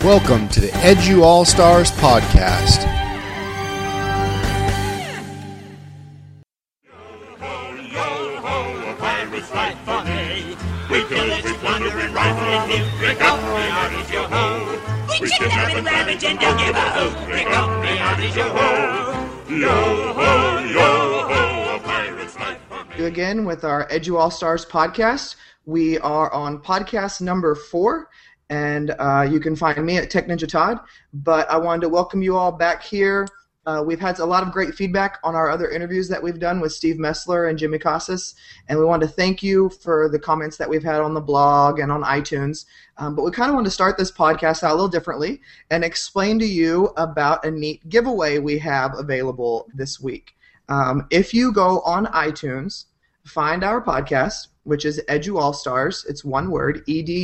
Welcome to the Edu All-Stars podcast. Yo-ho, a pirate's life funny. We pillage, plunder, and rifle and loot. Pick up the arties, yo-ho. We kidnap and ravage and don't give a hoot. Pick up the arties, yo-ho. Yo-ho, yo-ho, a pirate's life funny. Again with our Edu All-Stars podcast. We are on podcast number 4. And you can find me at Tech Ninja Todd. But I wanted to welcome you all back here. We've had a lot of great feedback on our other interviews that we've done with Steve Messler and Jimmy Casas. And we wanted to thank you for the comments that we've had on the blog and on iTunes. But we kind of want to start this podcast out a little differently and explain to you about a neat giveaway we have available this week. If you go on iTunes, find our podcast, which is Edu All-Stars. It's one word,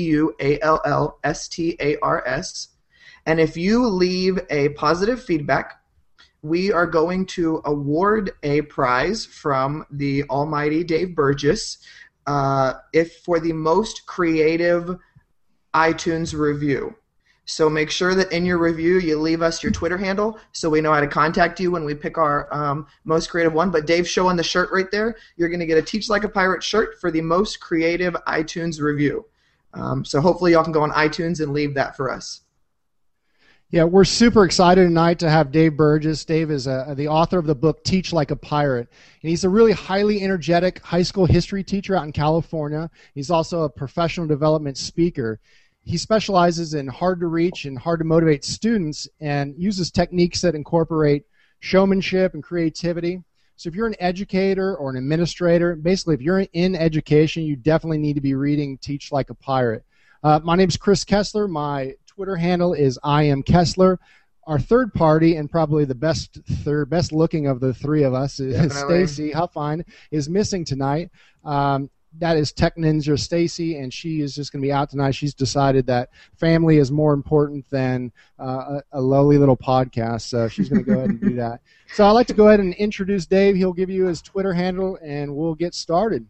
EDUALLSTARS. And if you leave a positive feedback, we are going to award a prize from the almighty Dave Burgess for the most creative iTunes review. So make sure that in your review you leave us your Twitter handle so we know how to contact you when we pick our most creative one. But Dave's showing the shirt right there. You're going to get a Teach Like a Pirate shirt for the most creative iTunes review. So hopefully y'all can go on iTunes and leave that for us. Yeah, we're super excited tonight to have Dave Burgess. Dave is the author of the book Teach Like a Pirate. And he's a really highly energetic high school history teacher out in California. He's also a professional development speaker. He specializes in hard-to-reach and hard-to-motivate students and uses techniques that incorporate showmanship and creativity. So if you're an educator or an administrator, basically if you're in education, you definitely need to be reading Teach Like a Pirate. My name is Chris Kessler. My Twitter handle is IamKessler. Our third party, and probably the best looking of the three of us, is Stacy Huffine, is missing tonight. That is Tech Ninja Stacy, and she is just going to be out tonight. She's decided that family is more important than a lowly little podcast, so she's going to go ahead and do that. So I'd like to go ahead and introduce Dave. He'll give you his Twitter handle, and we'll get started.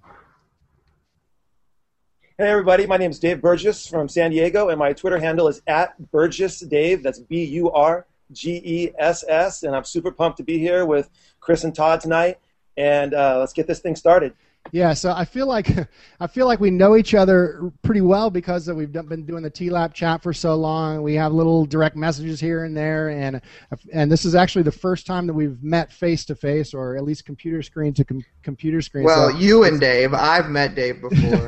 Hey, everybody. My name is Dave Burgess from San Diego, and my Twitter handle is @BurgessDave. That's BURGESS, and I'm super pumped to be here with Chris and Todd tonight, and let's get this thing started. Yeah, so I feel like we know each other pretty well because we've been doing the TLAP chat for so long. We have little direct messages here and there, and this is actually the first time that we've met face to face, or at least computer screen to computer screen. Well, so you and Dave, I've met Dave before.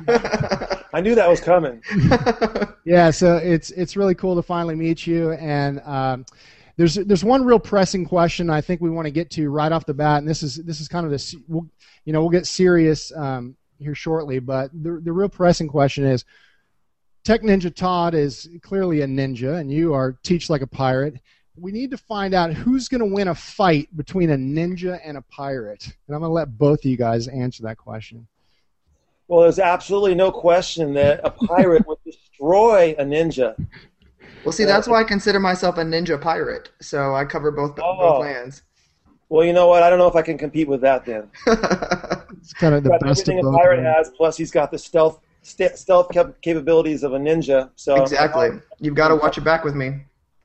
I knew that was coming. Yeah, so it's really cool to finally meet you, and there's one real pressing question I think we want to get to right off the bat, and this is kind of this. We'll get serious here shortly, but the real pressing question is, Tech Ninja Todd is clearly a ninja, and you are Teach Like a Pirate. We need to find out who's going to win a fight between a ninja and a pirate, and I'm going to let both of you guys answer that question. Well, there's absolutely no question that a pirate would destroy a ninja. Well, see, that's why I consider myself a ninja pirate, so I cover both lands. Well, you know what? I don't know if I can compete with that then. It's kind of the best of both. Everything a pirate has, plus he's got the stealth capabilities of a ninja. So exactly. You've got to watch your back with me.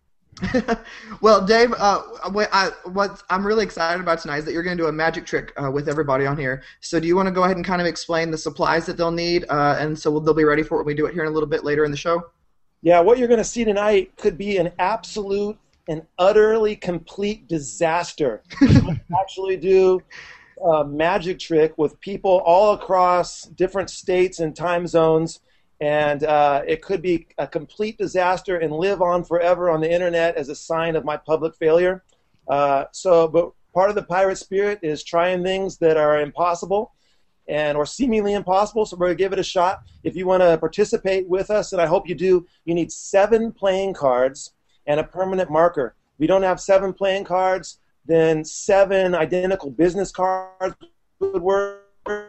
Well, Dave, what I'm really excited about tonight is that you're going to do a magic trick with everybody on here. So do you want to go ahead and kind of explain the supplies that they'll need, and so they'll be ready for it when we do it here in a little bit later in the show? Yeah, what you're going to see tonight could be an absolute and utterly complete disaster. We actually do a magic trick with people all across different states and time zones, and it could be a complete disaster and live on forever on the internet as a sign of my public failure. But part of the pirate spirit is trying things that are impossible or seemingly impossible, so we're going to give it a shot. If you want to participate with us, and I hope you do, you need 7 playing cards and a permanent marker. If you don't have 7 playing cards, then 7 identical business cards would work.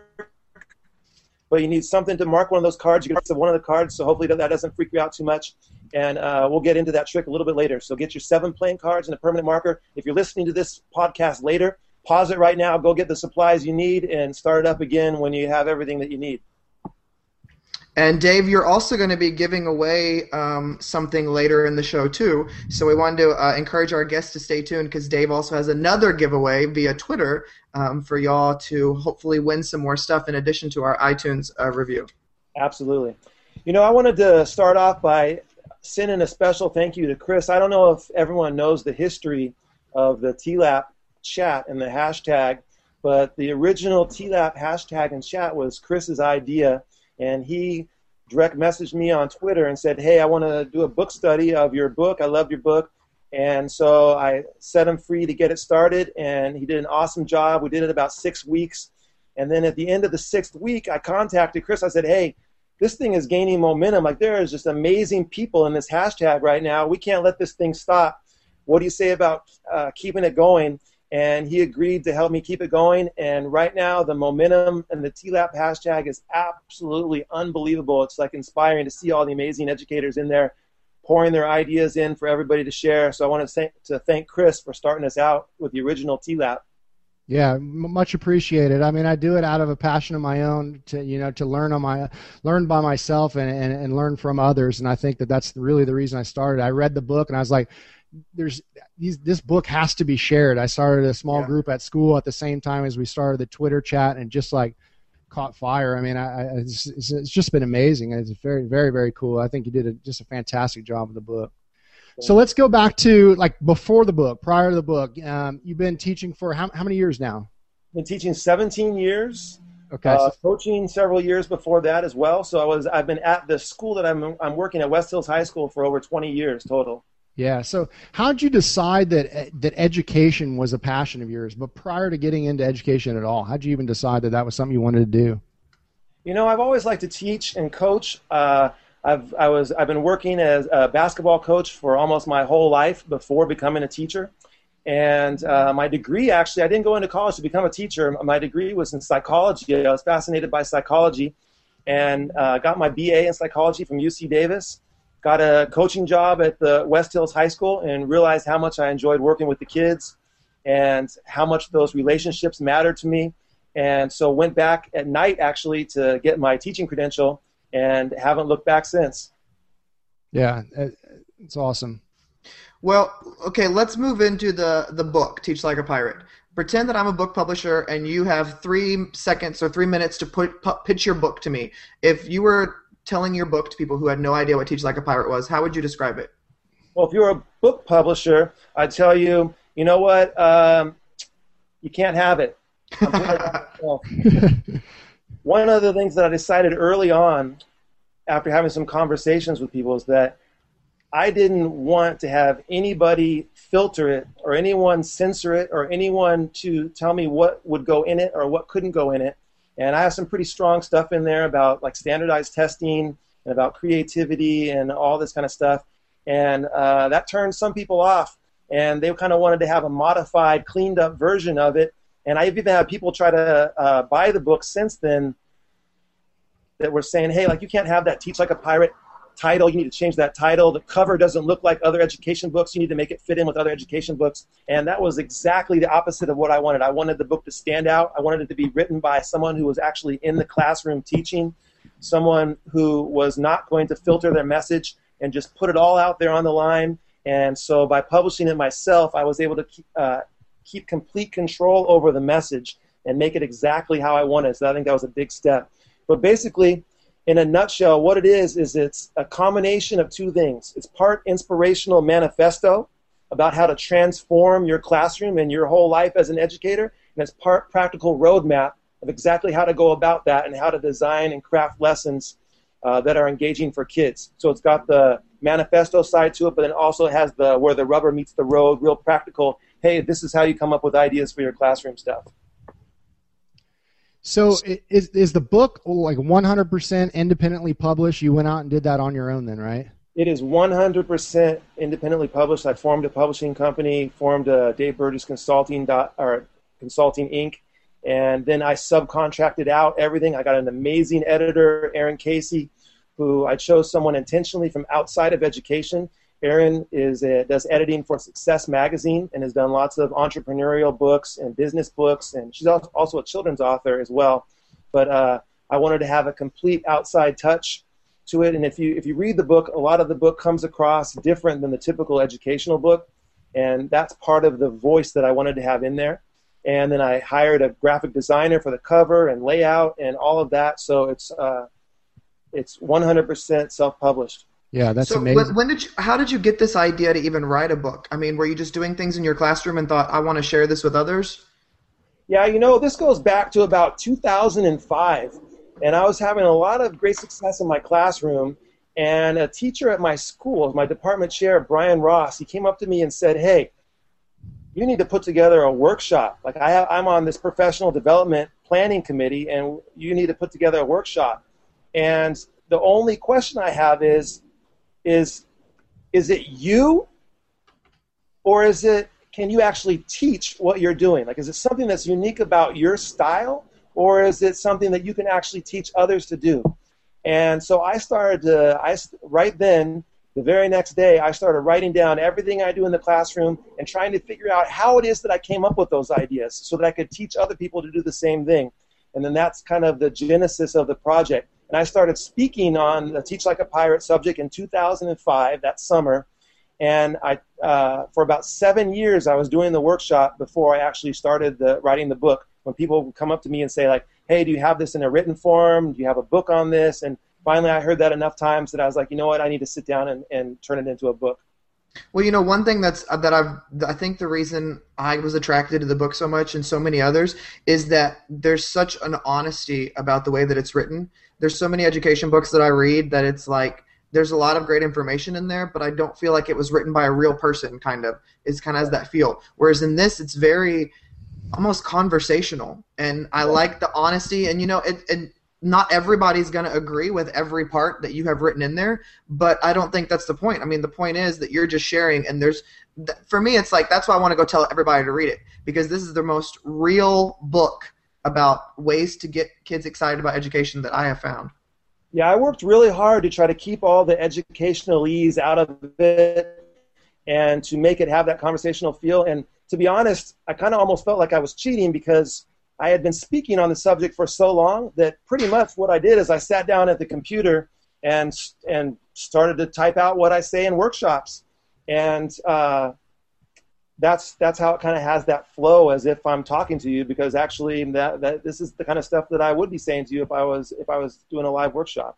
But you need something to mark one of those cards. You get one of the cards, so hopefully that doesn't freak you out too much. And we'll get into that trick a little bit later. So get your 7 playing cards and a permanent marker. If you're listening to this podcast later, pause it right now, go get the supplies you need, and start it up again when you have everything that you need. And Dave, you're also going to be giving away something later in the show too. So we wanted to encourage our guests to stay tuned because Dave also has another giveaway via Twitter for y'all to hopefully win some more stuff in addition to our iTunes review. Absolutely. I wanted to start off by sending a special thank you to Chris. I don't know if everyone knows the history of the TLAP chat and the hashtag, but the original TLAP hashtag and chat was Chris's idea. And he direct messaged me on Twitter and said, hey, I want to do a book study of your book. I love your book. And so I set him free to get it started, and he did an awesome job. We did it about 6 weeks. And then at the end of the 6th week, I contacted Chris. I said, hey, this thing is gaining momentum. Like, there is just amazing people in this hashtag right now. We can't let this thing stop. What do you say about keeping it going? And he agreed to help me keep it going. And right now, the momentum and the TLAP hashtag is absolutely unbelievable. It's like inspiring to see all the amazing educators in there pouring their ideas in for everybody to share. So I want to thank Chris for starting us out with the original TLAP. Yeah, much appreciated. I mean, I do it out of a passion of my own to learn by myself and learn from others. And I think that's really the reason I started. I read the book and I was like, this book has to be shared. I started a small group at school at the same time as we started the Twitter chat, and just like caught fire. I mean, it's just been amazing. It's very, very, very cool. I think you did just a fantastic job with the book. So let's go back to like before the book, prior to the book. You've been teaching for how many years now? I've been teaching 17 years. Okay. Coaching several years before that as well. So I've been at the school that I'm working at, West Hills High School, for over 20 years total. Yeah. So how did you decide that education was a passion of yours? But prior to getting into education at all, how did you even decide that was something you wanted to do? I've always liked to teach and coach. I've been working as a basketball coach for almost my whole life before becoming a teacher. And my degree, actually, I didn't go into college to become a teacher. My degree was in psychology. I was fascinated by psychology, and got my BA in psychology from UC Davis. Got a coaching job at the West Hills High School and realized how much I enjoyed working with the kids and how much those relationships mattered to me. And so went back at night, actually, to get my teaching credential and haven't looked back since. Yeah, it's awesome. Well, okay, let's move into the book, Teach Like a Pirate. Pretend that I'm a book publisher and you have 3 seconds or 3 minutes to pitch your book to me. If you were telling your book to people who had no idea what Teach Like a Pirate was, how would you describe it? Well, if you're a book publisher, I'd tell you, you know what, you can't have it. One of the things that I decided early on, after having some conversations with people, is that I didn't want to have anybody filter it or anyone censor it or anyone to tell me what would go in it or what couldn't go in it. And I have some pretty strong stuff in there about like standardized testing and about creativity and all this kind of stuff. And that turned some people off, and they kind of wanted to have a modified, cleaned up version of it. And I've even had people try to buy the book since then that were saying, hey, like, you can't have that Teach Like a Pirate title. You need to change that title. The cover doesn't look like other education books. You need to make it fit in with other education books. And that was exactly the opposite of what I wanted. I wanted the book to stand out. I wanted it to be written by someone who was actually in the classroom teaching, someone who was not going to filter their message and just put it all out there on the line. And so by publishing it myself, I was able to keep complete control over the message and make it exactly how I wanted. So I think that was a big step. But basically, in a nutshell, what it is it's a combination of two things. It's part inspirational manifesto about how to transform your classroom and your whole life as an educator, and it's part practical roadmap of exactly how to go about that and how to design and craft lessons that are engaging for kids. So it's got the manifesto side to it, but then also has the where the rubber meets the road, real practical, hey, this is how you come up with ideas for your classroom stuff. So is the book like 100% independently published? You went out and did that on your own then, right? It is 100% independently published. I formed a publishing company, formed a Dave Burgess Consulting Inc., and then I subcontracted out everything. I got an amazing editor, Aaron Casey, who I chose someone intentionally from outside of education. Aaron does editing for Success Magazine and has done lots of entrepreneurial books and business books, and she's also a children's author as well. But I wanted to have a complete outside touch to it. And if you read the book, a lot of the book comes across different than the typical educational book. And that's part of the voice that I wanted to have in there. And then I hired a graphic designer for the cover and layout and all of that. So it's 100% self-published. Yeah, that's so amazing. How did you get this idea to even write a book? I mean, were you just doing things in your classroom and thought, I want to share this with others? Yeah, this goes back to about 2005. And I was having a lot of great success in my classroom. And a teacher at my school, my department chair, Brian Ross, he came up to me and said, hey, you need to put together a workshop. Like I'm on this professional development planning committee, and you need to put together a workshop. And the only question I have is it you, or can you actually teach what you're doing? Like, is it something that's unique about your style, or is it something that you can actually teach others to do? And so I started right then, the very next day, I started writing down everything I do in the classroom and trying to figure out how it is that I came up with those ideas so that I could teach other people to do the same thing. And then that's kind of the genesis of the project. And I started speaking on the Teach Like a Pirate subject in 2005, that summer. And for about 7 years, I was doing the workshop before I actually started writing the book. When people would come up to me and say, like, hey, do you have this in a written form? Do you have a book on this? And finally, I heard that enough times that I was like, you know what, I need to sit down and turn it into a book. Well, one thing I think the reason I was attracted to the book so much and so many others is that there's such an honesty about the way that it's written. There's so many education books that I read that it's like there's a lot of great information in there, but I don't feel like it was written by a real person. It kind of has that feel. Whereas in this, it's very almost conversational, and I like the honesty. And and not everybody's going to agree with every part that you have written in there, but I don't think that's the point. I mean, the point is that you're just sharing, and for me, it's like that's why I want to go tell everybody to read it, because this is the most real book about ways to get kids excited about education that I have found. Yeah, I worked really hard to try to keep all the educationalese out of it and to make it have that conversational feel. And to be honest, I kind of almost felt like I was cheating because I had been speaking on the subject for so long that pretty much what I did is I sat down at the computer and started to type out what I say in workshops. And that's how it kind of has that flow as if I'm talking to you, because actually that this is the kind of stuff that I would be saying to you if I was doing a live workshop.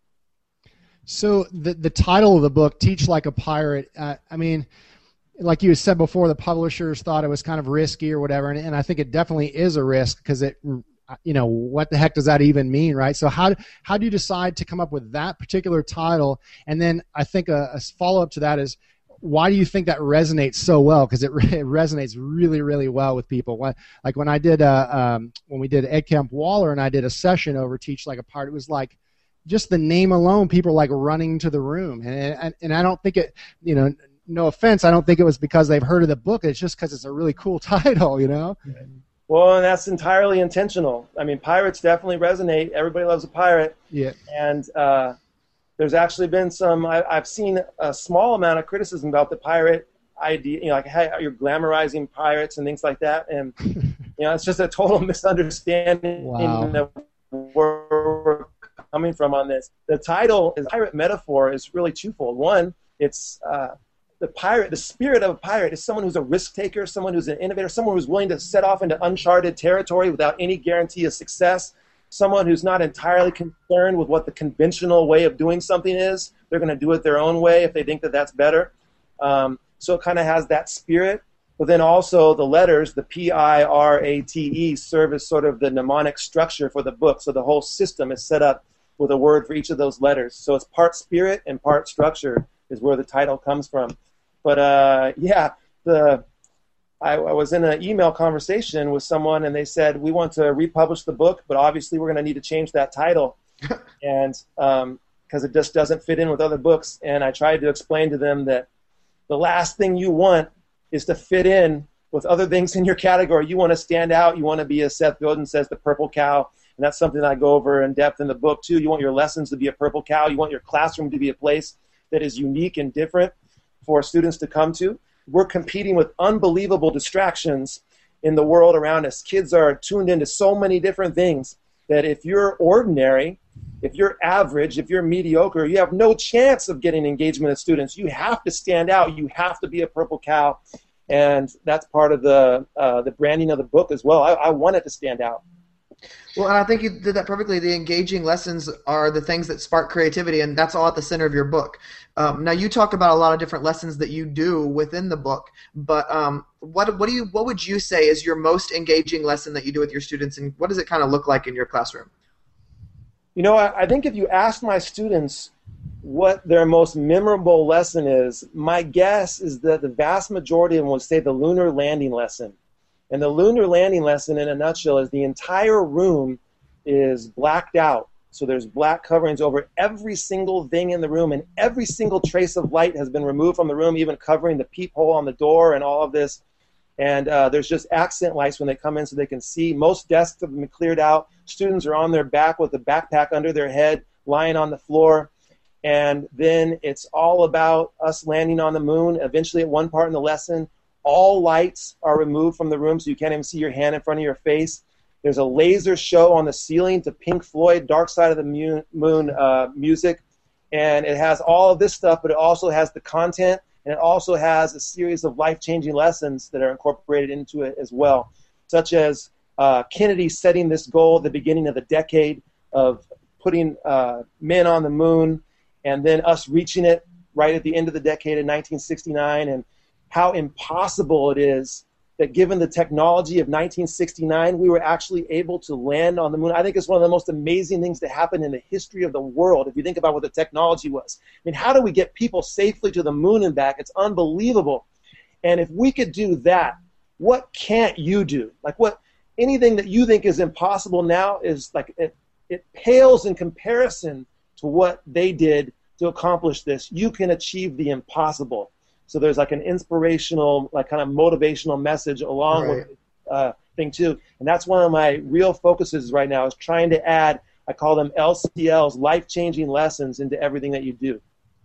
So the title of the book, Teach Like a Pirate, I mean, like you said before, the publishers thought it was kind of risky or whatever, and I think it definitely is a risk because what the heck does that even mean, right? So how do you decide to come up with that particular title? And then I think a follow-up to that is, why do you think that resonates so well? Because it resonates really, really well with people. Like when I did when we did Ed Camp Waller and I did a session over Teach Like a Pirate, it was like just the name alone, people were like running to the room, and I don't think it, no offense, I don't think it was because they've heard of the book. It's just because it's a really cool title, Well, and that's entirely intentional. I mean, pirates definitely resonate. Everybody loves a pirate. Yeah. And there's actually been I've seen a small amount of criticism about the pirate idea, like, hey, you're glamorizing pirates and things like that. And, it's just a total misunderstanding. Wow. Of where we're coming from on this. The title, the pirate metaphor, is really twofold. One, it's the spirit of a pirate is someone who's a risk taker, someone who's an innovator, someone who's willing to set off into uncharted territory without any guarantee of success, someone who's not entirely concerned with what the conventional way of doing something is. They're going to do it their own way if they think that that's better. So it kind of has that spirit. But then also the letters, the P-I-R-A-T-E, serve as sort of the mnemonic structure for the book. So the whole system is set up with a word for each of those letters. So it's part spirit and part structure is where the title comes from. But I was in an email conversation with someone, and they said, we want to republish the book, but obviously we're going to need to change that title, and because it just doesn't fit in with other books. And I tried to explain to them that the last thing you want is to fit in with other things in your category. You want to stand out. You want to be, as Seth Godin says, the purple cow. And that's something I go over in depth in the book, too. You want your lessons to be a purple cow. You want your classroom to be a place that is unique and different for students to come to. We're competing with unbelievable distractions in the world around us. Kids are tuned into so many different things that if you're ordinary, If you're average, if you're mediocre, you have no chance of getting engagement of students. You have to stand out. You have to be a purple cow, and that's part of the branding of the book as well. I want it to stand out. Well, and I think you did that perfectly. The engaging lessons are the things that spark creativity, and that's all at the center of your book. Now, you talk about a lot of different lessons that you do within the book, but what would you say is your most engaging lesson that you do with your students, and what does it kind of look like in your classroom? You know, I think if you ask my students what their most memorable lesson is, my guess is that the vast majority of them would say the lunar landing lesson. And the lunar landing lesson, in a nutshell, is the entire room is blacked out. So there's black coverings over every single thing in the room, and every single trace of light has been removed from the room, even covering the peephole on the door and all of this. And there's just accent lights when they come in so they can see. Most desks have been cleared out. Students are on their back with a backpack under their head, lying on the floor. And then it's all about us landing on the moon. Eventually, at one part in the lesson, all lights are removed from the room so you can't even see your hand in front of your face. There's a laser show on the ceiling to Pink Floyd, Dark Side of the Moon music. And it has all of this stuff, but it also has the content, and it also has a series of life-changing lessons that are incorporated into it as well, such as Kennedy setting this goal at the beginning of the decade of putting men on the moon, and then us reaching it right at the end of the decade in 1969, and how impossible it is that given the technology of 1969, we were actually able to land on the moon. I think it's one of the most amazing things to happen in the history of the world if you think about what the technology was. I mean, how do we get people safely to the moon and back? It's unbelievable. And if we could do that, what can't you do? Like anything that you think is impossible now is like it pales in comparison to what they did to accomplish this. You can achieve the impossible. So there's like an inspirational, like kind of motivational message along with thing too. And that's one of my real focuses right now is trying to add, I call them LCLs, life-changing lessons into everything that you do.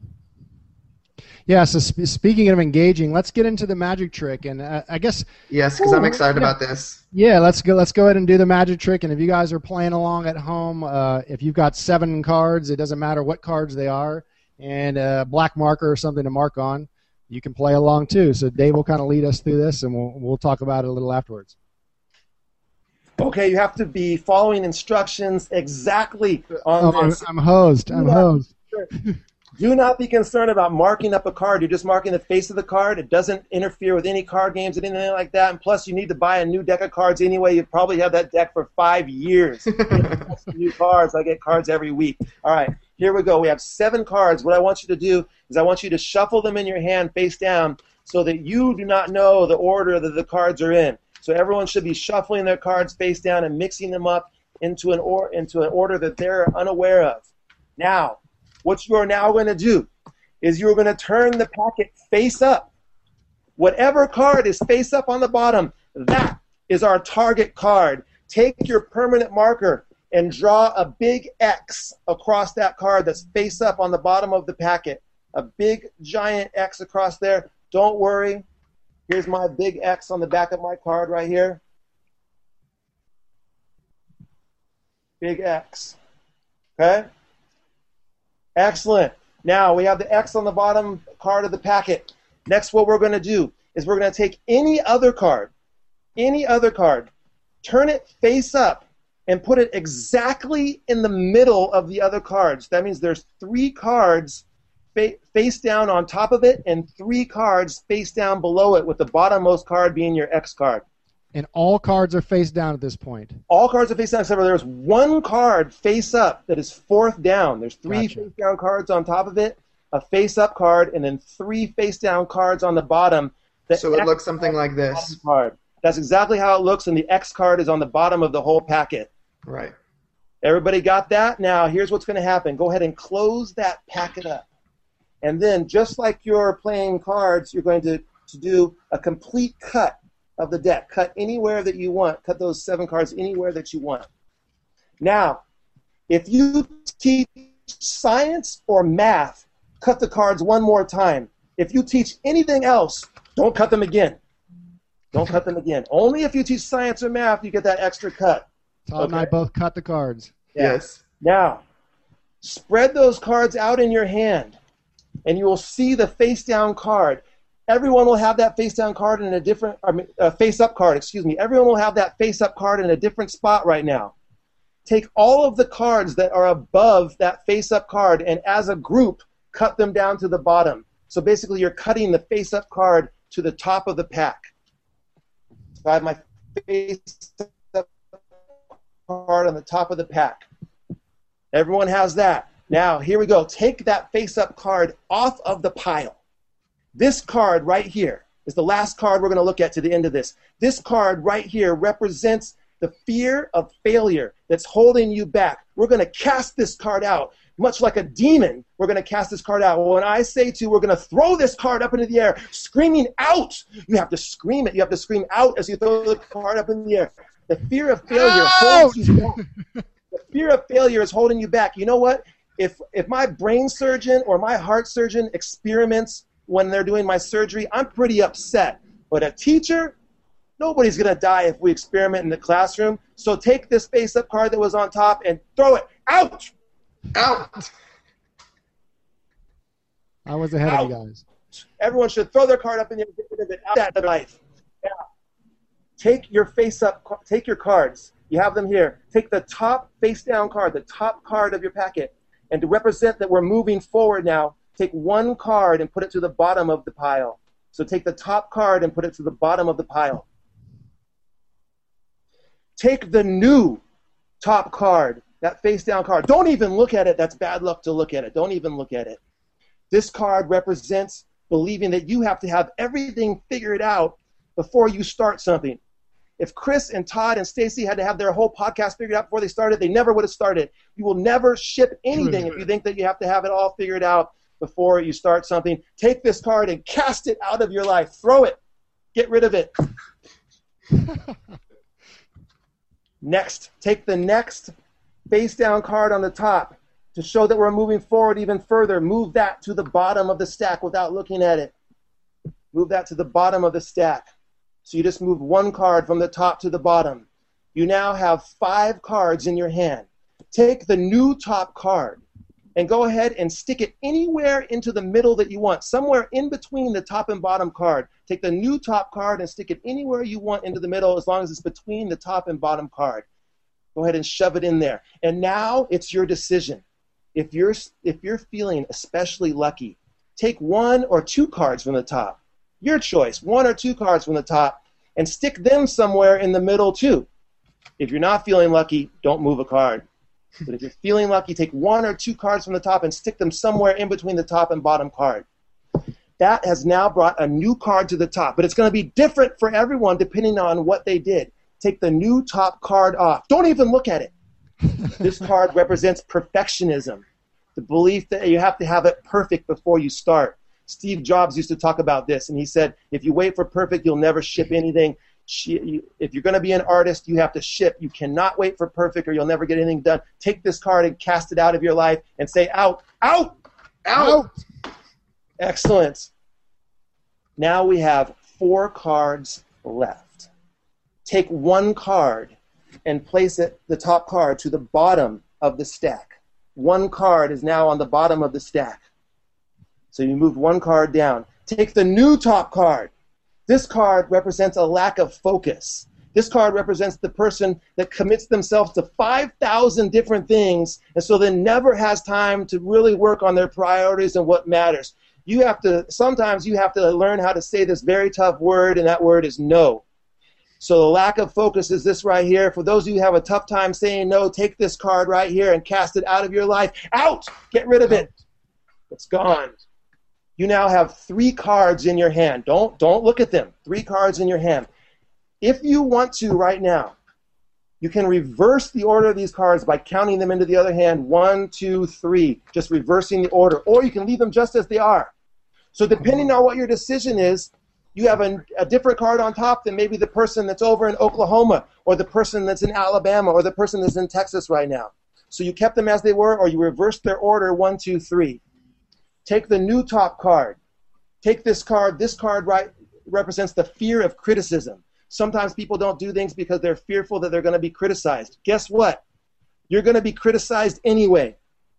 Yeah, so speaking of engaging, let's get into the magic trick. And I guess... Yes, because I'm excited about this. Yeah, let's go ahead and do the magic trick. And if you guys are playing along at home, if you've got 7 cards, it doesn't matter what cards they are, and a black marker or something to mark on, you can play along too. So Dave will kind of lead us through this, and we'll talk about it a little afterwards. Okay, you have to be following instructions exactly on this. I'm hosed. Do not be concerned about marking up a card. You're just marking the face of the card. It doesn't interfere with any card games or anything like that. And plus, you need to buy a new deck of cards anyway. You probably have that deck for 5 years. New cards. I get cards every week. All right, here we go. We have 7 cards. What I want you to do is I want you to shuffle them in your hand face down so that you do not know the order that the cards are in. So everyone should be shuffling their cards face down and mixing them up into an order that they're unaware of. Now, what you are now going to do is you're going to turn the packet face up. Whatever card is face up on the bottom, that is our target card. Take your permanent marker and draw a big X across that card that's face up on the bottom of the packet. A big, giant X across there. Don't worry. Here's my big X on the back of my card right here. Big X. Okay? Excellent. Now we have the X on the bottom card of the packet. Next, what we're going to do is we're going to take any other card, turn it face up, and put it exactly in the middle of the other cards. That means there's 3 cards face down on top of it and 3 cards face down below it, with the bottommost card being your X card. And all cards are face down at this point. All cards are face down, except for there's 1 card face up that is 4th down. There's 3 face down cards on top of it, a face up card, and then 3 face down cards on the bottom. So it looks something like this. Card. That's exactly how it looks, and the X card is on the bottom of the whole packet. Right. Everybody got that? Now, here's what's going to happen. Go ahead and close that packet up. And then, just like you're playing cards, you're going to do a complete cut of the deck. Cut anywhere that you want. Cut those 7 cards anywhere that you want. Now, if you teach science or math, cut the cards 1 more time. If you teach anything else, don't cut them again. Don't cut them again. Only if you teach science or math, you get that extra cut. Todd and I both cut the cards. Yeah. Yes. Now, Spread those cards out in your hand, and you will see the face-down card. Everyone will have that face-down card in a different, face-up card, excuse me. Everyone will have that face-up card in a different spot right now. Take all of the cards that are above that face-up card, and as a group, cut them down to the bottom. So basically, you're cutting the face-up card to the top of the pack. So I have my face-up card on the top of the pack. Everyone has that. Now, here we go. Take that face-up card off of the pile. This card right here is the last card we're going to look at to the end of this. This card right here represents the fear of failure that's holding you back. We're going to cast this card out. Much like a demon, we're going to cast this card out. Well, when I say to you, we're going to throw this card up into the air, screaming out. You have to scream it. You have to scream out as you throw the card up in the air. The fear of failure holds you back. The fear of failure is holding you back. You know what? If my brain surgeon or my heart surgeon experiments when they're doing my surgery, I'm pretty upset. But a teacher, nobody's going to die if we experiment in the classroom. So take this face-up card that was on top and throw it out. Out. I was ahead of you guys. Everyone should throw their card up in the air and get rid of it out of their life. Now, take your face-up, take your cards. You have them here. Take the top face-down card, the top card of your packet, and to represent that we're moving forward now, take one card and put it to the bottom of the pile. So take the top card and put it to the bottom of the pile. Take the new top card, that face-down card. Don't even look at it. That's bad luck to look at it. Don't even look at it. This card represents believing that you have to have everything figured out before you start something. If Chris and Todd and Stacy had to have their whole podcast figured out before they started, they never would have started. You will never ship anything if you think that you have to have it all figured out before you start something. Take this card and cast it out of your life. Throw it. Get rid of it. Next, take the next face-down card on the top to show that we're moving forward even further. Move that to the bottom of the stack without looking at it. Move that to the bottom of the stack. So you just moved one card from the top to the bottom. You now have 5 cards in your hand. Take the new top card and go ahead and stick it anywhere into the middle that you want, somewhere in between the top and bottom card. Take the new top card and stick it anywhere you want into the middle, as long as it's between the top and bottom card. Go ahead and shove it in there. And now it's your decision. If you're feeling especially lucky, take 1 or 2 cards from the top. Your choice, 1 or 2 cards from the top, and stick them somewhere in the middle too. If you're not feeling lucky, don't move a card. But if you're feeling lucky, take 1 or 2 cards from the top and stick them somewhere in between the top and bottom card. That has now brought a new card to the top, but it's going to be different for everyone depending on what they did. Take the new top card off. Don't even look at it. This card represents perfectionism, the belief that you have to have it perfect before you start. Steve Jobs used to talk about this, and he said, if you wait for perfect, you'll never ship anything. If you're going to be an artist, you have to ship. You cannot wait for perfect or you'll never get anything done. Take this card and cast it out of your life and say, out, out, out. Excellent. Now we have 4 cards left. Take 1 card and place it, the top card, to the bottom of the stack. 1 card is now on the bottom of the stack. So you move 1 card down. Take the new top card. This card represents a lack of focus. This card represents the person that commits themselves to 5,000 different things and so then never has time to really work on their priorities and what matters. Sometimes you have to learn how to say this very tough word, and that word is no. So the lack of focus is this right here. For those of you who have a tough time saying no, take this card right here and cast it out of your life. Out! Get rid of it. It's gone. You now have 3 cards in your hand. Don't look at them. 3 cards in your hand. If you want to right now, you can reverse the order of these cards by counting them into the other hand. 1, 2, 3. Just reversing the order. Or you can leave them just as they are. So depending on what your decision is, you have a different card on top than maybe the person that's over in Oklahoma, or the person that's in Alabama, or the person that's in Texas right now. So you kept them as they were, or you reversed their order. 1, 2, 3. Take the new top card. Take this card. This card represents the fear of criticism. Sometimes people don't do things because they're fearful that they're going to be criticized. Guess what? You're going to be criticized anyway.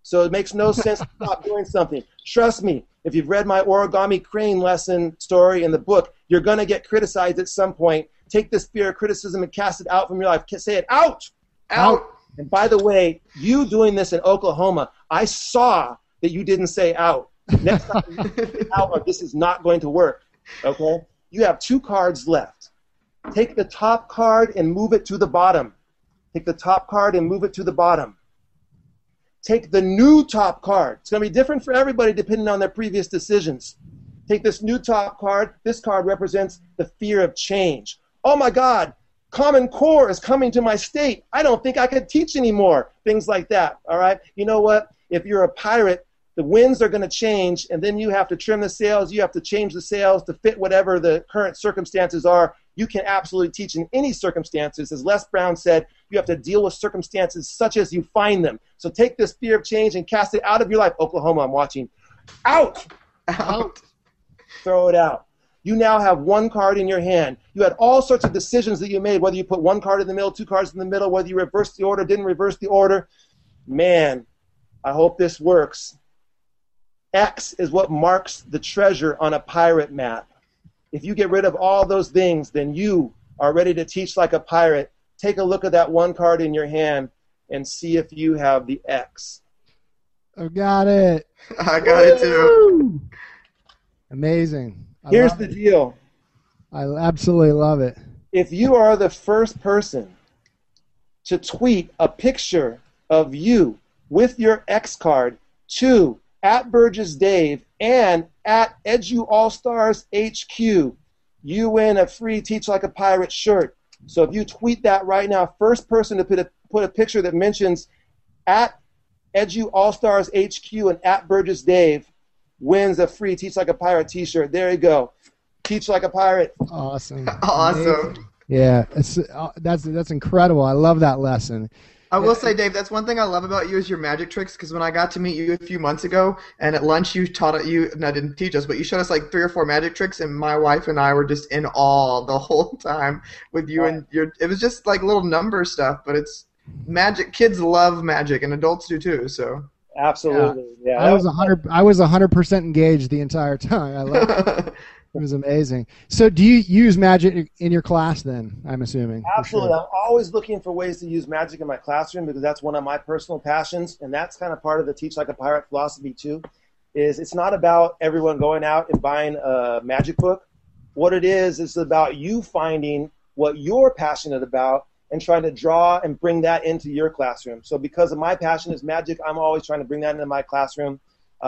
So it makes no sense to stop doing something. Trust me, if you've read my origami crane lesson story in the book, you're going to get criticized at some point. Take this fear of criticism and cast it out from your life. Say it out. Out. And by the way, you doing this in Oklahoma, I saw that you didn't say out. Next time you say out, or this is not going to work. Okay? You have 2 cards left. Take the top card and move it to the bottom. Take the top card and move it to the bottom. Take the new top card. It's going to be different for everybody depending on their previous decisions. Take this new top card. This card represents the fear of change. Oh my God, Common Core is coming to my state. I don't think I could teach anymore. Things like that, all right? You know what? If you're a pirate, the winds are going to change, and then you have to trim the sails. You have to change the sails to fit whatever the current circumstances are. You can absolutely teach in any circumstances. As Les Brown said, you have to deal with circumstances such as you find them. So take this fear of change and cast it out of your life. Oklahoma, I'm watching. Out! Out. Throw it out. You now have 1 card in your hand. You had all sorts of decisions that you made, whether you put 1 card in the middle, 2 cards in the middle, whether you reversed the order, didn't reverse the order. Man, I hope this works. X is what marks the treasure on a pirate map. If you get rid of all those things, then you are ready to teach like a pirate. Take a look at that 1 card in your hand and see if you have the X. I got it. I got it too. Amazing. Here's the deal. I absolutely love it. If you are the first person to tweet a picture of you with your X card to @BurgessDave and @EduAllStarsHQ, you win a free Teach Like a Pirate shirt. So if you tweet that right now, first person to put a picture that mentions @EduAllStarsHQ and @BurgessDave wins a free Teach Like a Pirate t-shirt. There you go. Teach Like a Pirate. Awesome. Awesome. Amazing. Yeah, that's incredible. I love that lesson. I will say, Dave, that's one thing I love about you is your magic tricks, because when I got to meet you a few months ago, and at lunch you didn't teach us, but you showed us like 3 or 4 magic tricks, and my wife and I were just in awe the whole time with you and it was just like little number stuff, but it's magic. Kids love magic, and adults do too, so. Absolutely. Yeah. I was 100% engaged the entire time. I love it. It was amazing. So do you use magic in your class then, I'm assuming? Absolutely. Sure. I'm always looking for ways to use magic in my classroom because that's one of my personal passions, and that's kind of part of the Teach Like a Pirate philosophy too, is it's not about everyone going out and buying a magic book. What it is about you finding what you're passionate about and trying to draw and bring that into your classroom. So because of my passion is magic, I'm always trying to bring that into my classroom.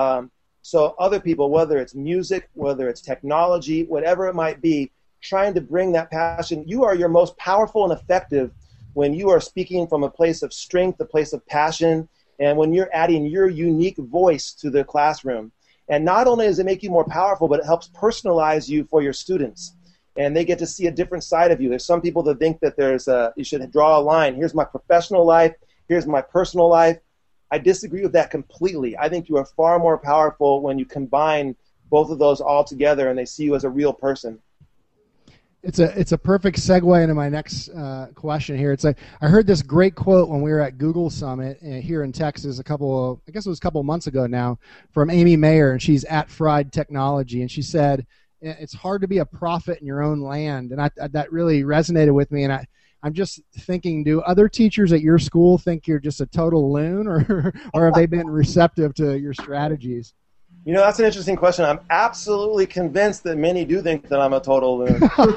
So other people, whether it's music, whether it's technology, whatever it might be, trying to bring that passion. You are your most powerful and effective when you are speaking from a place of strength, a place of passion, and when you're adding your unique voice to the classroom. And not only does it make you more powerful, but it helps personalize you for your students. And they get to see a different side of you. There's some people that think that you should draw a line. Here's my professional life. Here's my personal life. I disagree with that completely. I think you are far more powerful when you combine both of those all together and they see you as a real person. It's a perfect segue into my next question here. It's like I heard this great quote when we were at Google Summit here in Texas a couple months ago now from Amy Mayer, and she's at Fried Technology, and she said, "It's hard to be a prophet in your own land," and that really resonated with me. And I'm just thinking, do other teachers at your school think you're just a total loon, or have they been receptive to your strategies? You know, that's an interesting question. I'm absolutely convinced that many do think that I'm a total loon.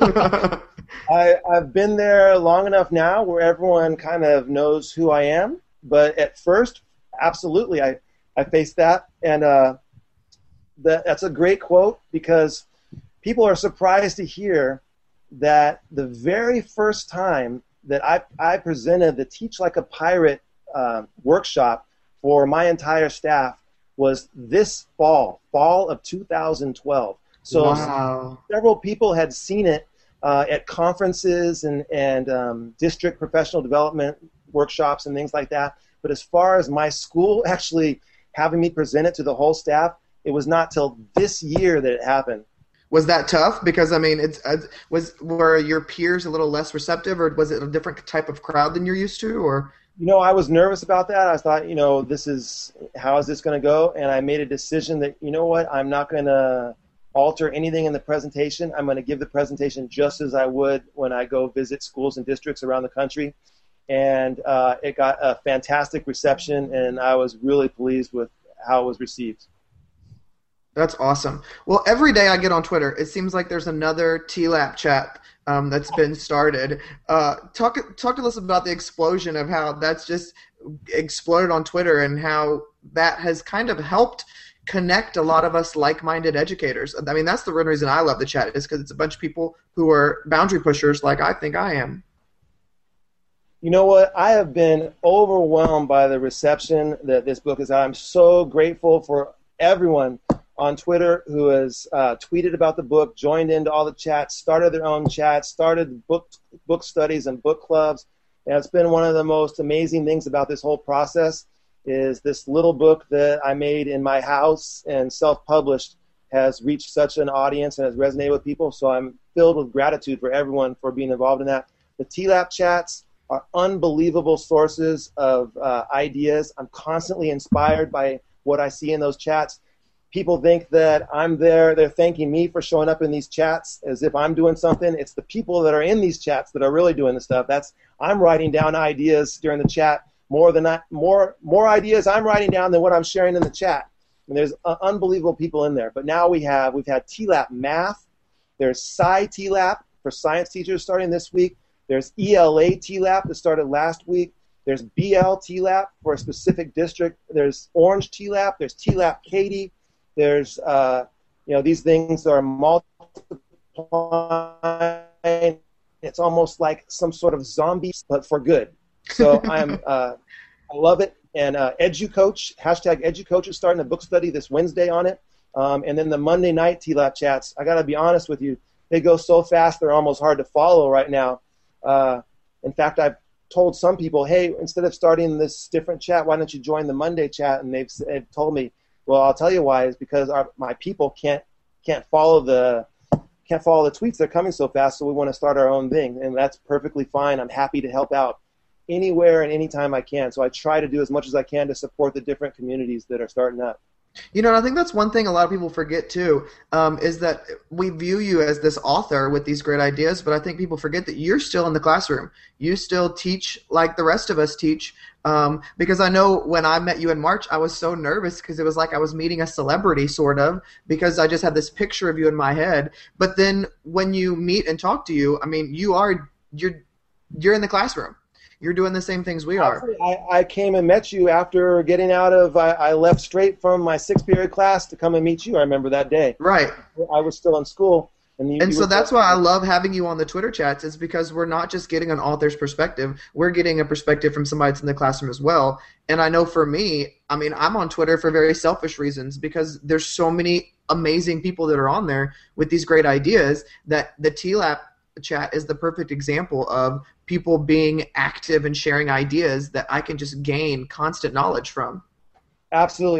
I've been there long enough now where everyone kind of knows who I am. But at first, absolutely, I faced that. And that's a great quote because people are surprised to hear that the very first time that I presented the Teach Like a Pirate workshop for my entire staff was this fall of 2012. So wow. Several people had seen it at conferences and district professional development workshops and things like that. But as far as my school actually having me present it to the whole staff, it was not till this year that it happened. Was that tough? Because, I mean, were your peers a little less receptive, or was it a different type of crowd than you're used to? Or I was nervous about that. I thought, how is this going to go? And I made a decision that, I'm not going to alter anything in the presentation. I'm going to give the presentation just as I would when I go visit schools and districts around the country. And it got a fantastic reception, and I was really pleased with how it was received. That's awesome. Well, every day I get on Twitter, it seems like there's another TLAP chat that's been started. Talk to us about the explosion of how that's just exploded on Twitter and how that has kind of helped connect a lot of us like-minded educators. I mean, that's the one reason I love the chat, is because it's a bunch of people who are boundary pushers like I think I am. You know what? I have been overwhelmed by the reception that this book has had. I'm so grateful for everyone on Twitter who has tweeted about the book, joined into all the chats, started their own chats, started book studies and book clubs. And it's been one of the most amazing things about this whole process is this little book that I made in my house and self-published has reached such an audience and has resonated with people. So I'm filled with gratitude for everyone for being involved in that. The TLAP chats are unbelievable sources of ideas. I'm constantly inspired by what I see in those chats. People think that I'm there, they're thanking me for showing up in these chats as if I'm doing something. It's the people that are in these chats that are really doing the stuff. I'm writing down ideas during the chat, more ideas I'm writing down than what I'm sharing in the chat. And there's unbelievable people in there. But now we've had TLAP Math, there's Sci-TLAP for science teachers starting this week, there's ELA TLAP that started last week, there's BL TLAP for a specific district, there's Orange TLAP, there's TLAP Katy. There's, these things are multiplying. It's almost like some sort of zombie, but for good. So I love it. And EduCoach, hashtag EduCoach is starting a book study this Wednesday on it. And then the Monday night TLAP chats, I got to be honest with you, they go so fast they're almost hard to follow right now. In fact, I've told some people, hey, instead of starting this different chat, why don't you join the Monday chat? And they've told me, well, I'll tell you why. Is because my people can't follow the tweets. They're coming so fast, so we want to start our own thing, and that's perfectly fine. I'm happy to help out anywhere and anytime I can. So I try to do as much as I can to support the different communities that are starting up. And I think that's one thing a lot of people forget too, is that we view you as this author with these great ideas, but I think people forget that you're still in the classroom. You still teach like the rest of us teach, because I know when I met you in March, I was so nervous because it was like I was meeting a celebrity sort of, because I just had this picture of you in my head. But then when you meet and talk to you, I mean, you're in the classroom. You're doing the same things we are. I came and met you after getting out of, I left straight from my 6th period class to come and meet you. I remember that day. Right. I was still in school. And so that's why I love having you on the Twitter chats, is because we're not just getting an author's perspective. We're getting a perspective from somebody that's in the classroom as well. And I know for me, I mean, I'm on Twitter for very selfish reasons, because there's so many amazing people that are on there with these great ideas that the TLAP chat is the perfect example of people being active and sharing ideas that I can just gain constant knowledge from. Absolutely.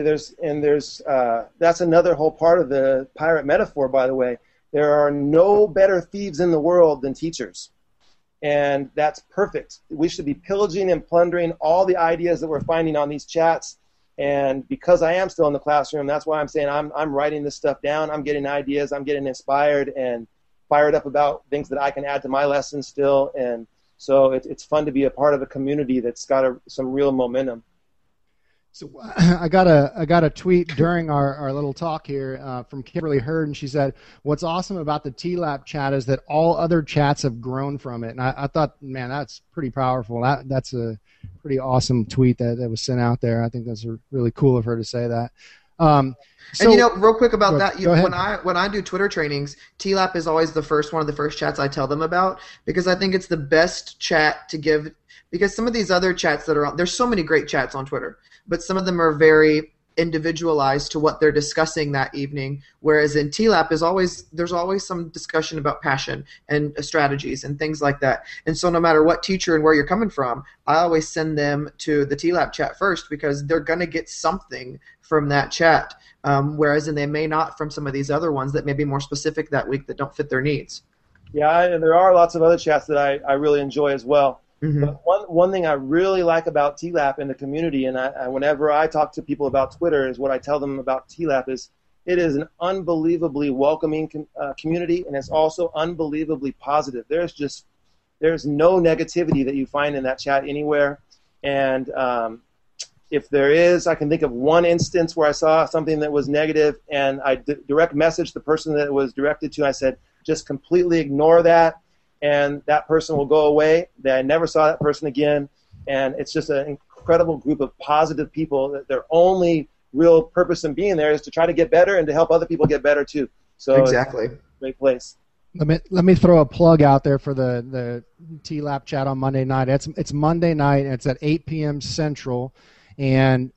That's another whole part of the pirate metaphor, by the way. There are no better thieves in the world than teachers. And that's perfect. We should be pillaging and plundering all the ideas that we're finding on these chats. And because I am still in the classroom, that's why I'm saying I'm writing this stuff down. I'm getting ideas. I'm getting inspired and fired up about things that I can add to my lessons still. And so it's fun to be a part of a community that's got some real momentum. So I got a tweet during our little talk here from Kimberly Hurd, and she said, what's awesome about the TLAP chat is that all other chats have grown from it. And I thought, man, that's pretty powerful. That's a pretty awesome tweet that was sent out there. I think that's really cool of her to say that. So, and real quick about that, go ahead. when I do Twitter trainings, TLAP is always one of the first chats I tell them about, because I think it's the best chat to give, because some of these other chats that are on, there's so many great chats on Twitter, but some of them are very individualized to what they're discussing that evening, whereas in TLAP there's always some discussion about passion and strategies and things like that. And so no matter what teacher and where you're coming from, I always send them to the TLAP chat first, because they're going to get something from that chat, whereas they may not from some of these other ones that may be more specific that week that don't fit their needs. Yeah, and there are lots of other chats that I really enjoy as well. But one thing I really like about TLAP in the community, and whenever I talk to people about Twitter, is what I tell them about TLAP is it is an unbelievably welcoming community, and it's also unbelievably positive. There's no negativity that you find in that chat anywhere. And if there is, I can think of one instance where I saw something that was negative, and I direct messaged the person that it was directed to. I said, just completely ignore that, and that person will go away. I never saw that person again. And it's just an incredible group of positive people that their only real purpose in being there is to try to get better and to help other people get better too. So exactly. It's a great place. Let me throw a plug out there for the TLAP chat on Monday night. It's Monday night. And it's at 8 p.m. Central, and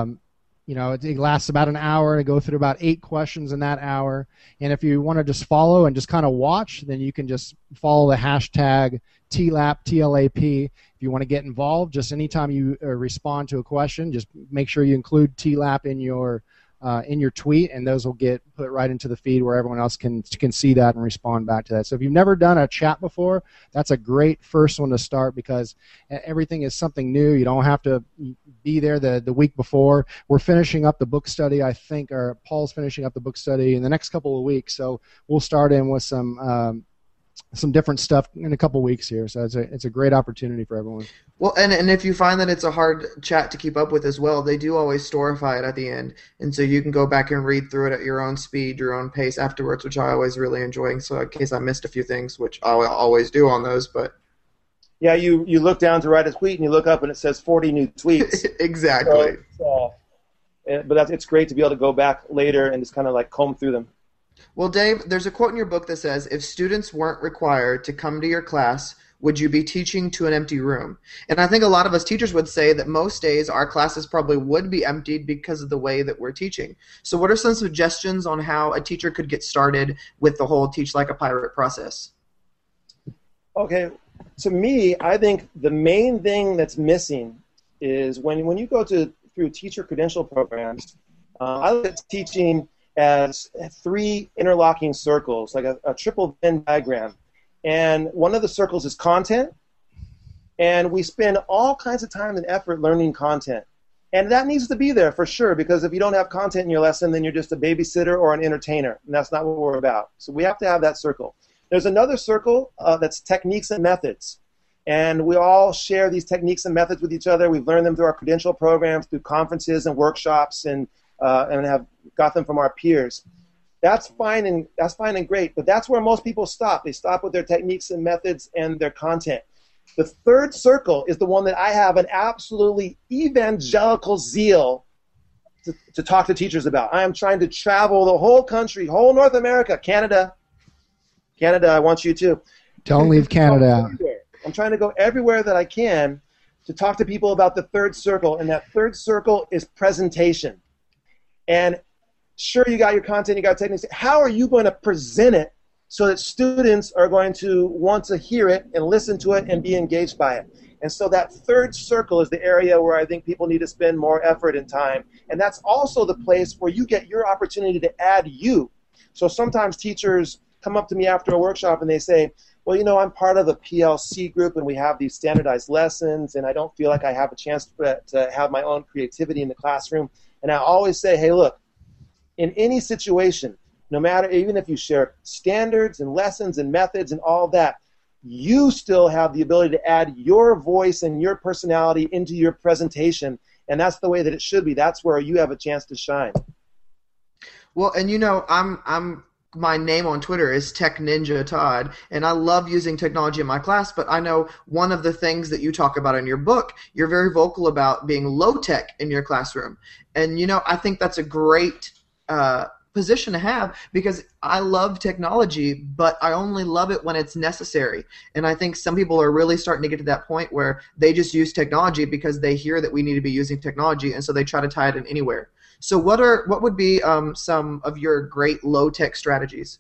it lasts about an hour. And go through about 8 questions in that hour. And if you want to just follow and just kind of watch, then you can just follow the hashtag TLAP, TLAP. If you want to get involved, just anytime you respond to a question, just make sure you include TLAP in your tweet, and those will get put right into the feed where everyone else can see that and respond back to that. So if you've never done a chat before, that's a great first one to start, because everything is something new. You don't have to be there the week before. We're finishing up the book study, I think, or Paul's finishing up the book study in the next couple of weeks. So we'll start in with some different stuff in a couple weeks here. So it's a great opportunity for everyone. Well, and if you find that it's a hard chat to keep up with as well, they do always storify it at the end, and so you can go back and read through it at your own speed, your own pace afterwards, which I always really enjoy. So in case I missed a few things, which I always do on those, but yeah, you look down to write a tweet and you look up and it says 40 new tweets. Exactly. So, but it's great to be able to go back later and just kind of like comb through them. Well, Dave, there's a quote in your book that says, if students weren't required to come to your class, would you be teaching to an empty room? And I think a lot of us teachers would say that most days our classes probably would be emptied because of the way that we're teaching. So what are some suggestions on how a teacher could get started with the whole Teach Like a Pirate process? Okay, to me, I think the main thing that's missing is when you go through teacher credential programs, I look at teaching as 3 interlocking circles, like a triple Venn diagram. And one of the circles is content, and we spend all kinds of time and effort learning content. And that needs to be there for sure, because if you don't have content in your lesson, then you're just a babysitter or an entertainer, and that's not what we're about. So we have to have that circle. There's another circle that's techniques and methods. And we all share these techniques and methods with each other. We've learned them through our credential programs, through conferences and workshops, and have got them from our peers. That's fine and great, but that's where most people stop. They stop with their techniques and methods and their content. The third circle is the one that I have an absolutely evangelical zeal to talk to teachers about. I am trying to travel the whole country, whole North America, Canada, I want you to. Don't leave Canada out. I'm trying to go everywhere that I can to talk to people about the third circle, and that third circle is presentation. And sure, you got your content, you got techniques. How are you going to present it so that students are going to want to hear it and listen to it and be engaged by it? And so that third circle is the area where I think people need to spend more effort and time. And that's also the place where you get your opportunity to add you. So sometimes teachers come up to me after a workshop and they say, well, I'm part of the PLC group and we have these standardized lessons and I don't feel like I have a chance to have my own creativity in the classroom. And I always say, hey, look, in any situation, no matter, even if you share standards and lessons and methods and all that, you still have the ability to add your voice and your personality into your presentation, and that's the way that it should be. That's where you have a chance to shine. Well, and I'm my name on Twitter is Tech Ninja Todd, and I love using technology in my class, but I know one of the things that you talk about in your book, you're very vocal about being low-tech in your classroom. And, I think that's a great position to have, because I love technology, but I only love it when it's necessary. And I think some people are really starting to get to that point where they just use technology because they hear that we need to be using technology, and so they try to tie it in anywhere. So what would be some of your great low-tech strategies?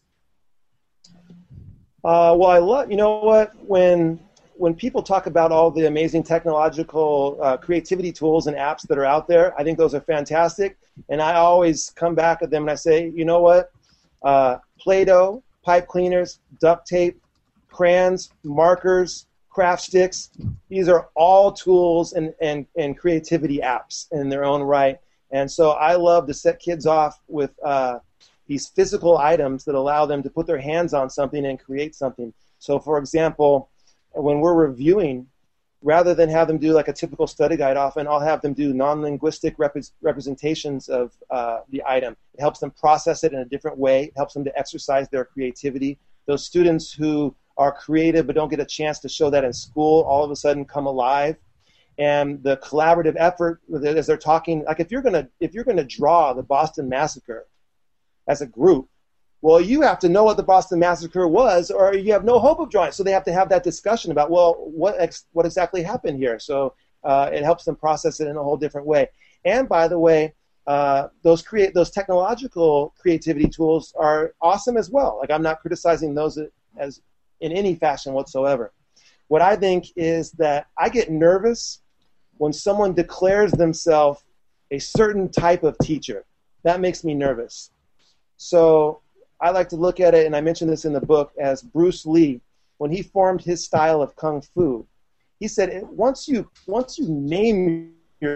Well, I love, when people talk about all the amazing technological creativity tools and apps that are out there, I think those are fantastic. And I always come back at them and I say, you know what? Play-Doh, pipe cleaners, duct tape, crayons, markers, craft sticks. These are all tools and creativity apps in their own right. And so I love to set kids off with these physical items that allow them to put their hands on something and create something. So, for example, when we're reviewing, rather than have them do like a typical study guide, often I'll have them do non-linguistic representations of the item. It helps them process it in a different way. It helps them to exercise their creativity. Those students who are creative but don't get a chance to show that in school all of a sudden come alive. And the collaborative effort as they're talking, like if you're gonna draw the Boston Massacre as a group, well, you have to know what the Boston Massacre was, or you have no hope of drawing. So they have to have that discussion about, well, what exactly happened here. So it helps them process it in a whole different way. And by the way, those technological creativity tools are awesome as well. Like, I'm not criticizing those as in any fashion whatsoever. What I think is that I get nervous when someone declares themselves a certain type of teacher. That makes me nervous. So I like to look at it, and I mentioned this in the book, as Bruce Lee, when he formed his style of Kung Fu. He said, once you name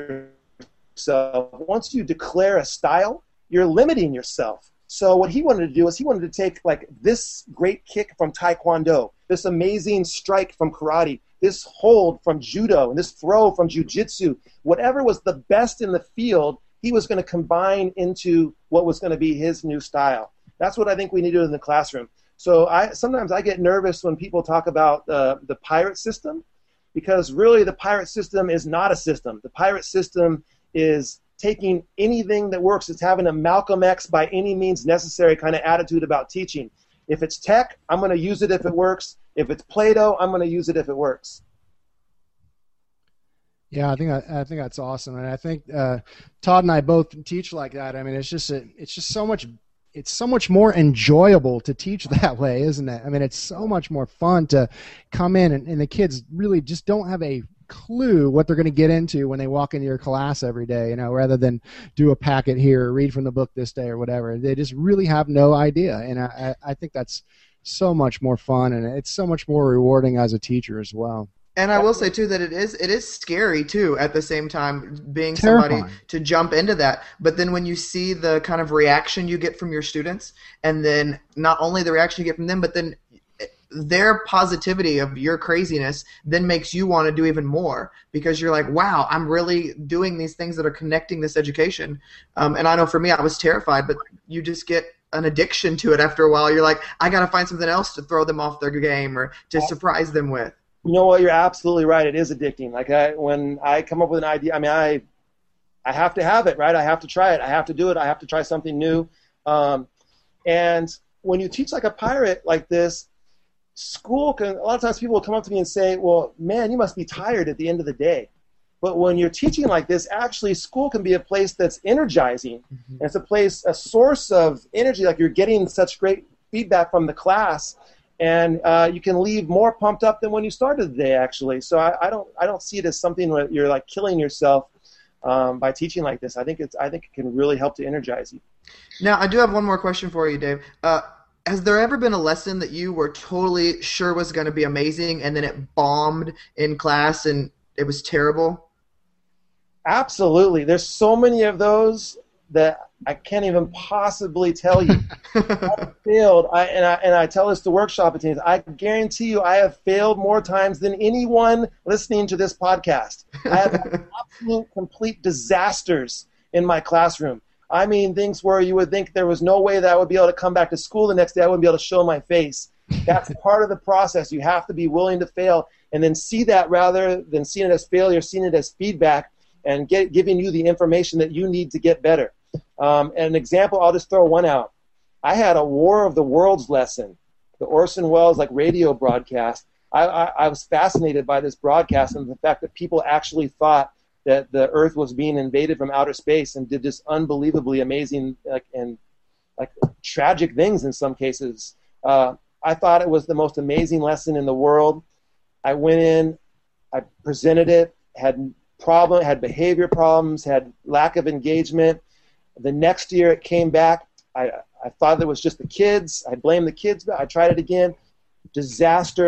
yourself, once you declare a style, you're limiting yourself. So what he wanted to do is he wanted to take like this great kick from Taekwondo, this amazing strike from karate, this hold from judo, and this throw from jiu-jitsu. Whatever was the best in the field, he was going to combine into what was going to be his new style. That's what I think we need to do in the classroom. So sometimes I get nervous when people talk about the pirate system, because really the pirate system is not a system. The pirate system is taking anything that works. It's having a Malcolm X by any means necessary kind of attitude about teaching. If it's tech, I'm going to use it if it works. If it's Play-Doh, I'm going to use it if it works. Yeah, I think that's awesome, and I think Todd and I both teach like that. I mean, it's just so much more enjoyable to teach that way, isn't it? I mean, it's so much more fun to come in and the kids really just don't have a clue what they're going to get into when they walk into your class every day, rather than do a packet here or read from the book this day or whatever. They just really have no idea, and I think that's so much more fun, and it's so much more rewarding as a teacher as well. And I will say too that it is scary too at the same time, being Terrifying. somebody to jump into that. But then when you see the kind of reaction you get from your students, and then not only the reaction you get from them, but then their positivity of your craziness then makes you want to do even more, because you're like, wow, I'm really doing these things that are connecting this education. And I know for me, I was terrified, but you just get an addiction to it after a while. You're like, I got to find something else to throw them off their game or to surprise them with. You know what? You're absolutely right. It is addicting. Like when I come up with an idea, I mean, I have to have it, right? I have to try it. I have to do it. I have to try something new. And when you teach like a pirate like this, school can, a lot of times people will come up to me and say, well, man, you must be tired at the end of the day. But when you're teaching like this, actually school can be a place that's energizing. Mm-hmm. And it's a source of energy. Like, you're getting such great feedback from the class. And you can leave more pumped up than when you started the day, actually. So I don't see it as something where you're like killing yourself by teaching like this. I think it can really help to energize you. Now, I do have one more question for you, Dave. Has there ever been a lesson that you were totally sure was going to be amazing, and then it bombed in class and it was terrible? Absolutely. There's so many of those that I can't even possibly tell you. I failed, and I tell this to workshop attendees. I guarantee you I have failed more times than anyone listening to this podcast. I have had absolute, complete disasters in my classroom. I mean, things where you would think there was no way that I would be able to come back to school the next day. I wouldn't be able to show my face. That's part of the process. You have to be willing to fail, and then see that rather than seeing it as failure, seeing it as feedback, and giving you the information that you need to get better. And an example, I'll just throw one out. I had a War of the Worlds lesson, the Orson Welles radio broadcast. I was fascinated by this broadcast and the fact that people actually thought that the Earth was being invaded from outer space, and did this unbelievably amazing and tragic things in some cases. I thought it was the most amazing lesson in the world. I went in, I presented it, had behavior problems, had lack of engagement. The next year it came back. I thought it was just the kids. I blamed the kids, but I tried it again. Disaster.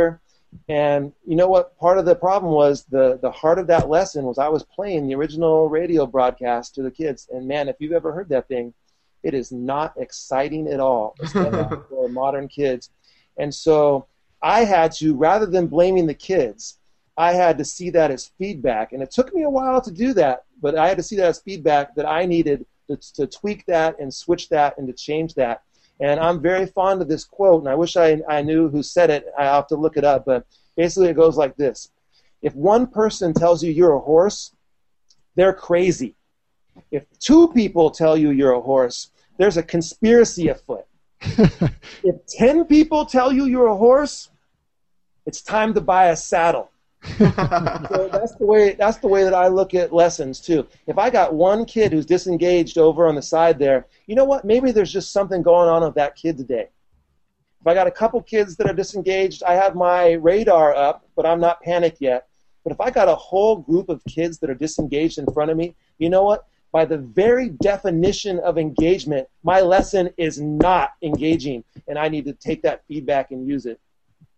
And you know what? Part of the problem was the heart of that lesson was I was playing the original radio broadcast to the kids. And man, if you've ever heard that thing, it is not exciting at all for modern kids. And so I had to, rather than blaming the kids, I had to see that as feedback. And it took me a while to do that, but I had to see that as feedback that I needed to tweak that and switch that and to change that. And I'm very fond of this quote, and I wish I knew who said it. I have to look it up, but basically it goes like this. If one person tells you you're a horse, they're crazy. If two people tell you you're a horse, there's a conspiracy afoot. If 10 people tell you you're a horse, it's time to buy a saddle. So that's the way that I look at lessons too. If I got one kid who's disengaged over on the side there, you know what? Maybe there's just something going on with that kid today. If I got a couple kids that are disengaged, I have my radar up, but I'm not panicked yet. But if I got a whole group of kids that are disengaged in front of me, you know what? By the very definition of engagement, my lesson is not engaging, and I need to take that feedback and use it.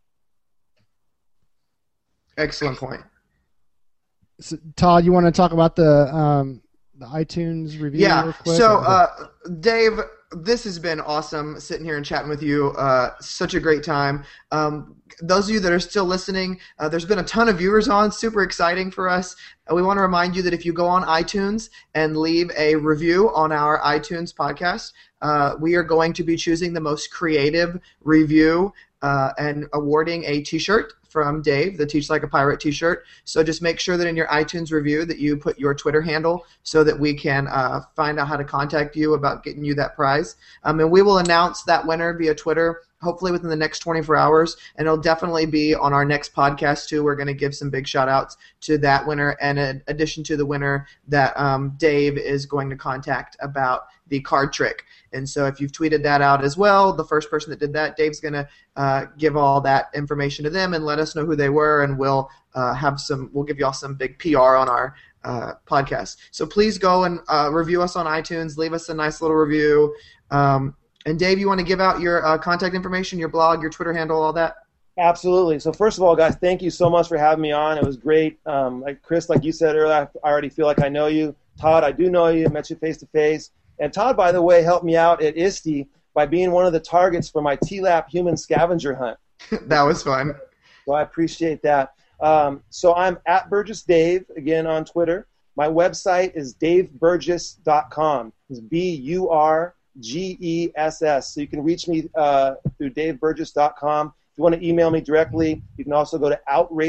Excellent point. So, Todd, you want to talk about the iTunes review real quick? So, Dave, this has been awesome sitting here and chatting with you. Such a great time. Those of you that are still listening, there's been a ton of viewers on. Super exciting for us. We want to remind you that if you go on iTunes and leave a review on our iTunes podcast, we are going to be choosing the most creative review and awarding a T-shirt from Dave, the Teach Like a Pirate T-shirt. So just make sure that in your iTunes review that you put your Twitter handle so that we can find out how to contact you about getting you that prize. And we will announce that winner via Twitter hopefully within the next 24 hours, and it'll definitely be on our next podcast too. We're going to give some big shout-outs to that winner, and in addition to the winner that Dave is going to contact about the card trick. And so if you've tweeted that out as well, the first person that did that, Dave's going to give all that information to them and let us know who they were, and we'll give you all some big PR on our podcast. So please go and review us on iTunes. Leave us a nice little review. And Dave, you want to give out your contact information, your blog, your Twitter handle, all that? Absolutely. So first of all, guys, thank you so much for having me on. It was great. Like Chris, like you said earlier, I already feel like I know you. Todd, I do know you. I met you face to face. And Todd, by the way, helped me out at ISTE by being one of the targets for my TLAP human scavenger hunt. That was fun. So I appreciate that. So I'm at Burgess Dave, again, on Twitter. My website is daveburgess.com. It's BURGESS. So you can reach me through daveburgess.com. If you want to email me directly, you can also go to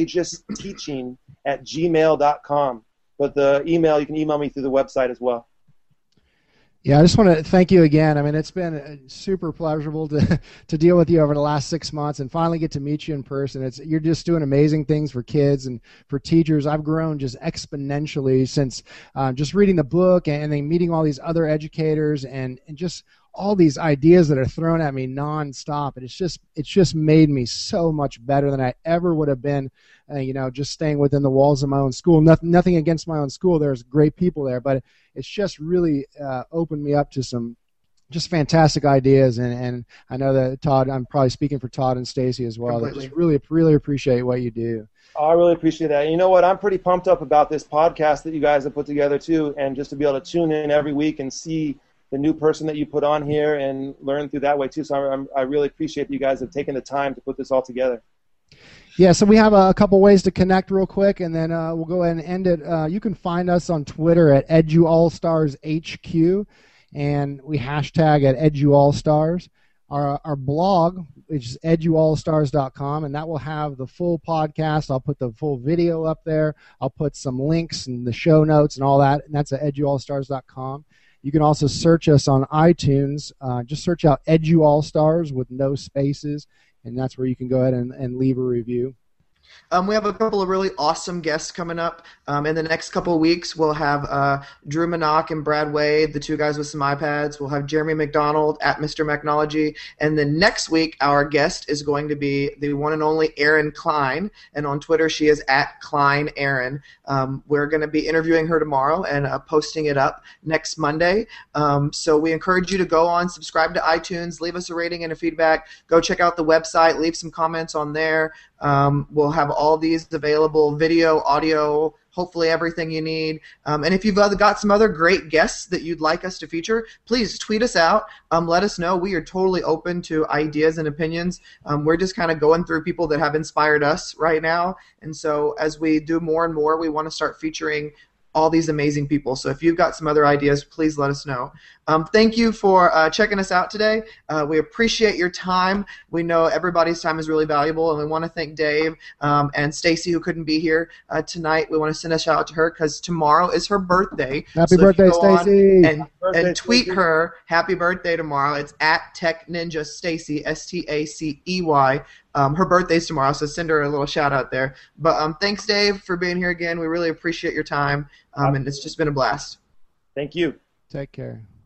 outrageousteaching@gmail.com. But the email, you can email me through the website as well. Yeah, I just want to thank you again. I mean, it's been super pleasurable to deal with you over the last 6 months and finally get to meet you in person. You're just doing amazing things for kids and for teachers. I've grown just exponentially since just reading the book and then meeting all these other educators and just all these ideas that are thrown at me nonstop. And it's just made me so much better than I ever would have been, just staying within the walls of my own school. Nothing against my own school. There's great people there, but it's just really opened me up to some just fantastic ideas. And I know that Todd, I'm probably speaking for Todd and Stacy as well. I just really, really appreciate what you do. Oh, I really appreciate that. And you know what? I'm pretty pumped up about this podcast that you guys have put together too, and just to be able to tune in every week and see the new person that you put on here and learn through that way too. So I really appreciate that you guys have taken the time to put this all together. Yeah, so we have a couple ways to connect real quick, and then we'll go ahead and end it. You can find us on Twitter at EduAllStarsHQ, and we hashtag at EduAllStars. Our blog is eduallstars.com, and that will have the full podcast. I'll put the full video up there. I'll put some links and the show notes and all that, and that's at eduallstars.com. You can also search us on iTunes. Just search out Edu All Stars with no spaces, and that's where you can go ahead and leave a review. We have a couple of really awesome guests coming up. In the next couple of weeks, we'll have Drew Minock and Brad Wade, the two guys with some iPads. We'll have Jeremy McDonald at Mr. Mechnology. And then next week, our guest is going to be the one and only Erin Klein. And on Twitter, she is at Klein Erin. We're going to be interviewing her tomorrow and posting it up next Monday. So we encourage you to go on, subscribe to iTunes, leave us a rating and a feedback. Go check out the website, leave some comments on there. We'll have all these available, video, audio, hopefully everything you need. And if you've got some other great guests that you'd like us to feature, please tweet us out. Let us know. We are totally open to ideas and opinions. We're just kind of going through people that have inspired us right now. And so as we do more and more, we want to start featuring all these amazing people. So if you've got some other ideas, please let us know. Thank you for checking us out today. We appreciate your time. We know everybody's time is really valuable, and we want to thank Dave and Stacy, who couldn't be here tonight. We want to send a shout out to her because tomorrow is her birthday. Happy birthday, Stacy! And tweet her happy birthday tomorrow. It's at Tech Ninja Stacy, STACEY. Her birthday's tomorrow, so send her a little shout out there. But thanks, Dave, for being here again. We really appreciate your time, and it's just been a blast. Thank you. Take care.